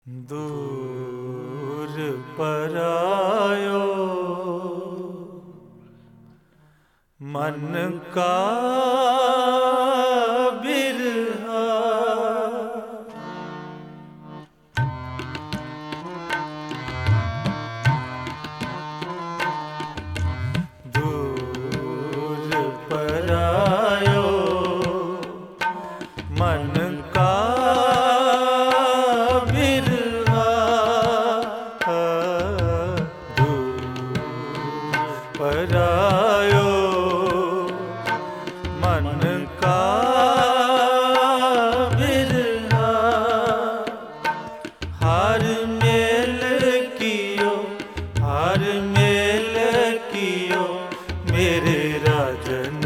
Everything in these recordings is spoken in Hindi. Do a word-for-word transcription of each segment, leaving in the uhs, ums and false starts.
दूर परायो मन का बिरहा, दूर परायो मन का परायो मन का बिरहा, हार मेल कियो हार मेल कियो मेरे राजन,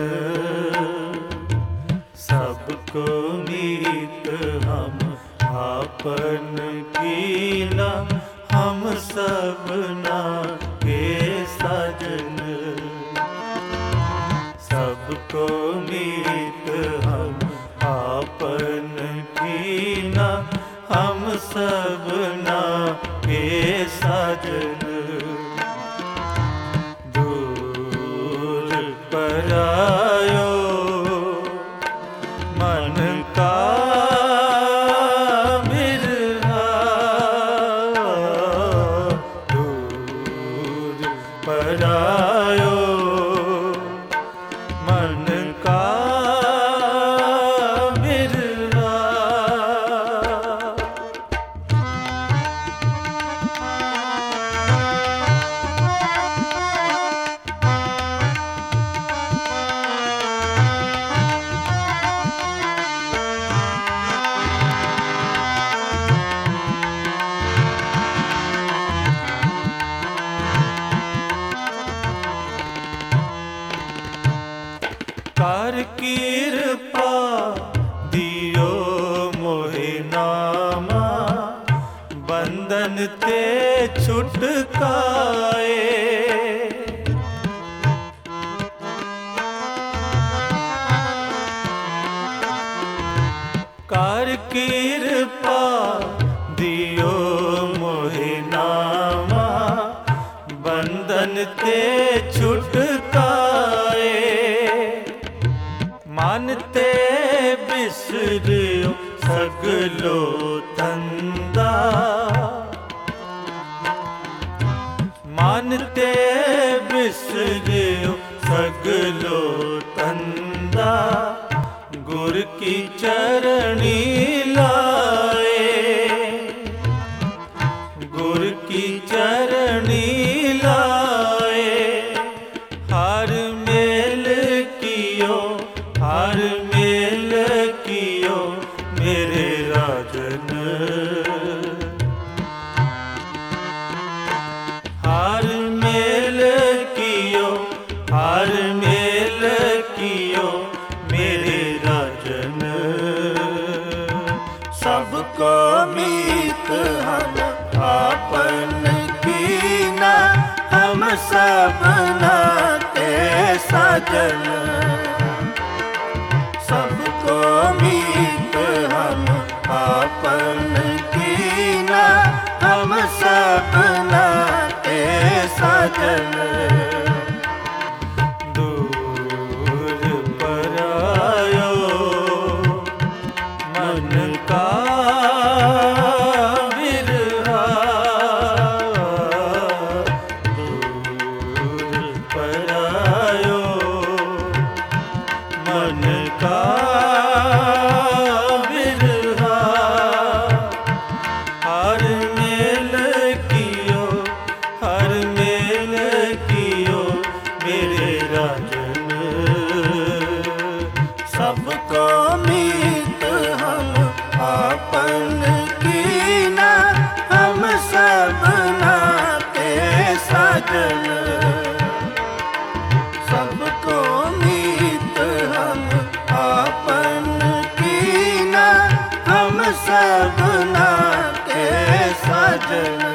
सबको मीत हम आपन कीना, हम सबना के साजन, सबको मीत हम आपन कीना, हम सबना के साजन। दूर परायो मन का बिरहा, दूर परायो मन का बिरहा। कर कृपा दियो मोहे नामा, बंधन ते छुटकाए, कर कृपा दियो मोहे नामा, बंधन ते छुटकाए, मानते बिसरियो सगलो धंधा, मानते बिसरियो सगलो धंधा, गुर की चरणी लाए, गुर की चरणी लाए, हार मेल कियो हार मेल कियो मेरे राजन, हार मेल कियो हार मेल कियो मेरे राजन, सबको मीत हम आपन कीना, हम सबना के साजन, सबको मीत हम आपन कीना, हम सबना के साजन। दूर परायो मन का बिरहा, दूर परायो मन का बिरहा, हर मेल कियो हर मेल कियो मेरे राजन, सबको मीत हम आपन कीना, हम सबना के साजन, सबको मीत हम आपन कीना, हम सबना के साजन।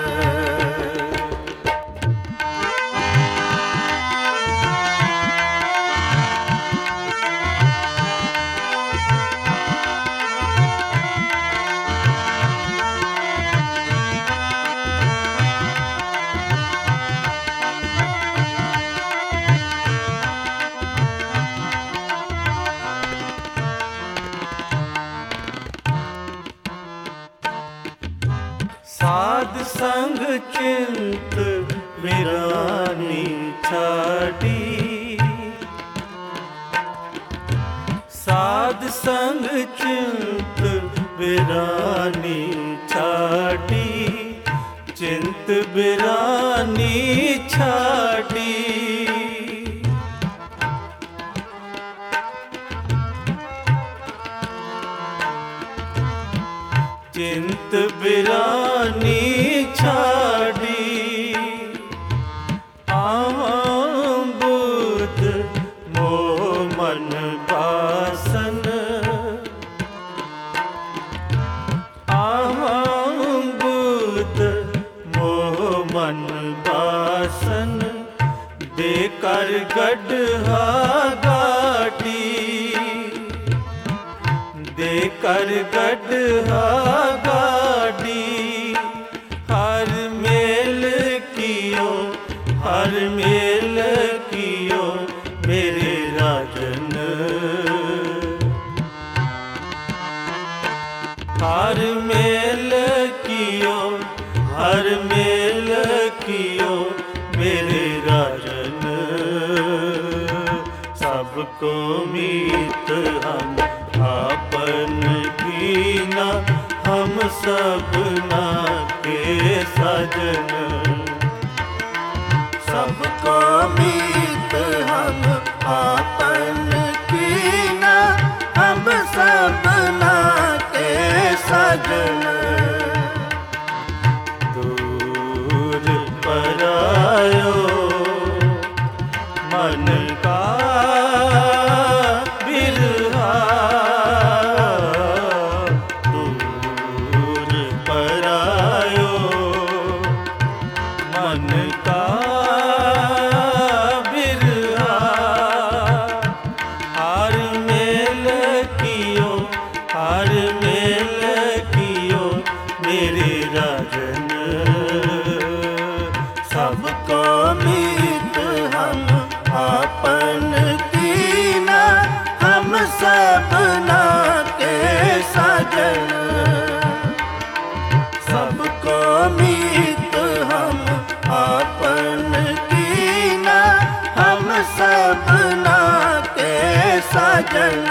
साध संग चिंत विरानी छाड़ी, साध संग चिंत विरानी छाड़ी, चिंत विरानी छाड़ी। चिंत बिरानी छाड़ी, आवां बुध मोह मन बासन, आवां बुध मोह मन बासन, दे कर गढ़ा गाटी, दे कर गढ़ा गाड़ी। हर मेल कियो, हर मेल कियो मेरे राजन, हर मेल कियो, हर मेल कियो मेरे राजन। सबको मीत हम आपन कीना, हम सबना के साजन। सबको मीत हम आपन कीना, हम सबना के साजन। दूर परायो मन का सबको मीत हम आपन कीना, हम सबना के साजन। सबको मीत हम आपन कीना, हम सबना के साजन।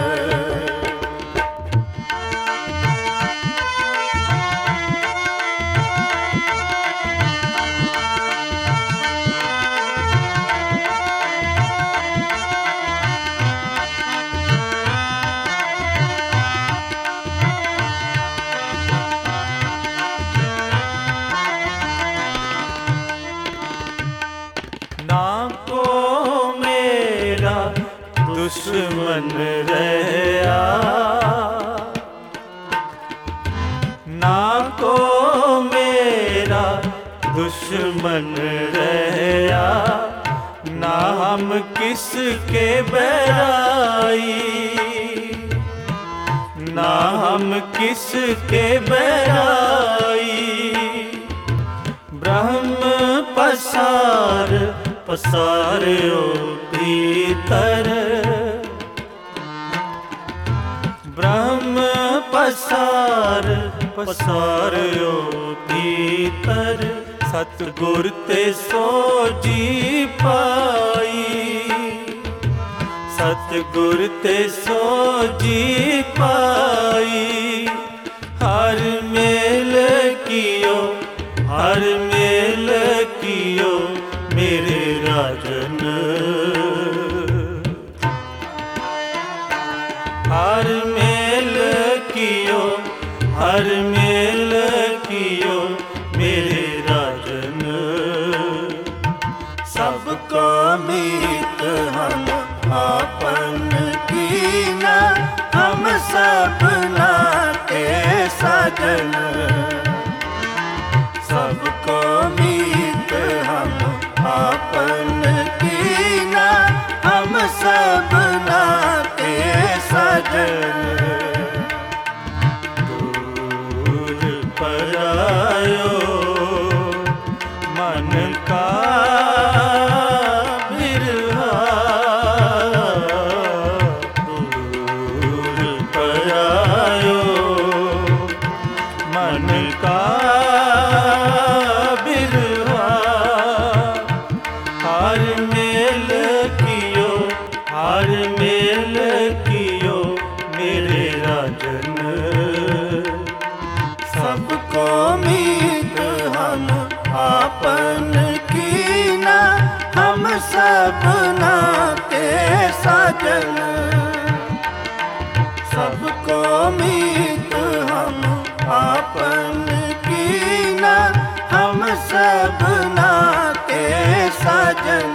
ना को मेरा दुश्मन रहा, ना को मेरा दुश्मन रहा, ना हम किसके बैराई, ना हम किसके बैराई। ब्रह्म पसार पसार्यो भीतर, ब्रह्म पसार पसार्यो भीतर। सतगुर ते सो जी पाई, सतगुर ते सो जी पाई। हर मेल कियो, हर मेल कियो मेरे राजन। हर मेल कियो, हर मेल कियो मेरे राजन। सबको मीत हम आपन कीना, हम सबना के साजन। सबको मीत हम आपन कीना, हम सबना के साजन। दूर परायो मन का बिरहा, दूर परायो मन मन का बिरहा हार मेल कियो, हार मेल कियो मेरे राजन। सबको मीत हम आपन कीना, हम सबना के साजन। सबको मीत हम आपन कीना, हम सबना के साजन।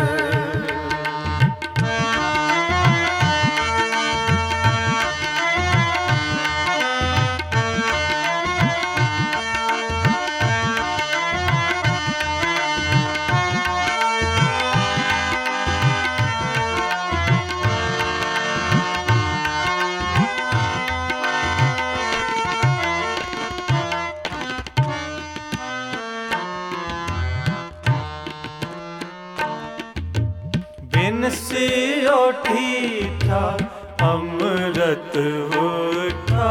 बिन सियो ठीठा अमृत उठा,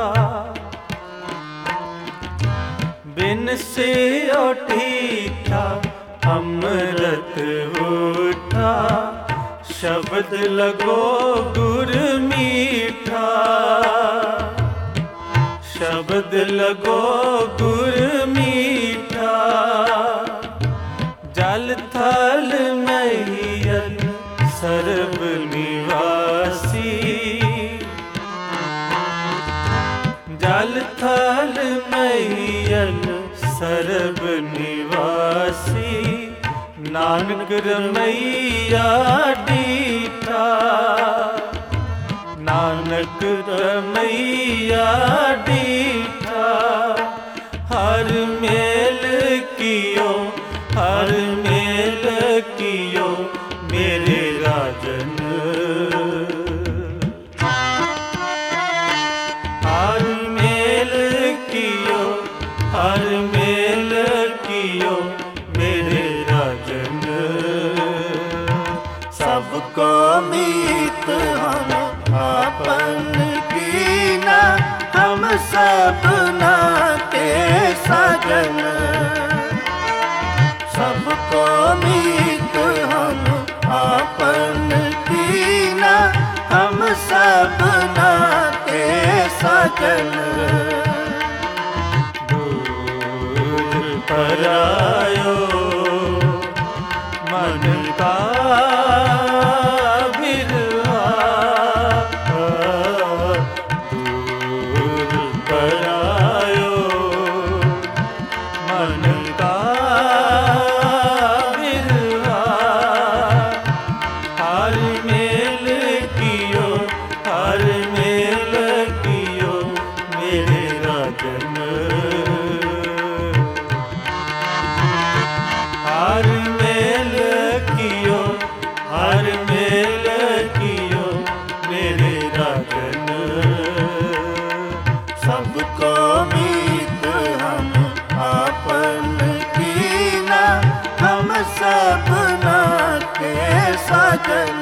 बिन सियो ठीठा अमृत उठा। शब्द लगो गुर मीठा, शब्द लगो गुर मीठा। जल थल मैयल सर्ब निवासी, जल थल मैयल सर्ब निवासी। नानक रमैया डीठा, नानक रमैया डीठा। हर मेल कियो, हर मेल कियो मेरे राजन। हर मेल कियो, हर मेल कियो मेरे राजन। सबको मीत हम आपन कीना, हम सबना के साजन। सबको मीत हम आपन कीना, हम सबना के साजन। दूर परायो मन का बिरहा, दूर परायो मन का हर मेल कियो, हर मेल कियो मेरे राजन। सबको मीत हम आपन कीना, हम सबना के साजन।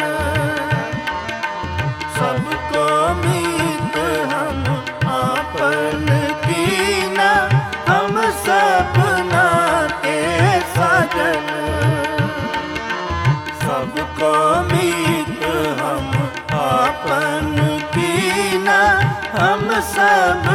सबको मीत हम आपन कीना, हम सबना के साजन। सबको मीत हम आपन कीना, हम सब